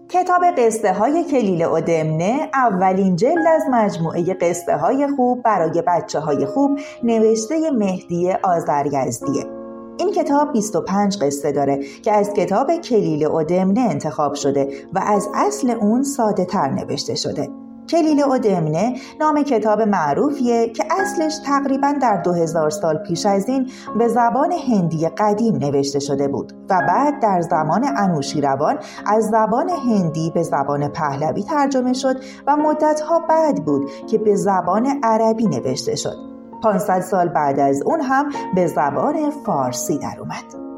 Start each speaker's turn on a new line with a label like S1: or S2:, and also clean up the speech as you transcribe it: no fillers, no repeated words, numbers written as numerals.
S1: کتاب قصه های کلیله و دمنه اولین جلد از مجموعه قصه های خوب برای بچه های خوب نوشته مهدی آذریزدیه. این کتاب 25 قصه داره که از کتاب کلیله و دمنه انتخاب شده و از اصل اون ساده تر نوشته شده. کلیله و دمنه نام کتاب معروفیه که اصلش تقریباً در 2000 سال پیش از این به زبان هندی قدیم نوشته شده بود و بعد در زمان انوشیروان از زبان هندی به زبان پهلوی ترجمه شد و مدتها بعد بود که به زبان عربی نوشته شد. 500 سال بعد از اون هم به زبان فارسی در اومد.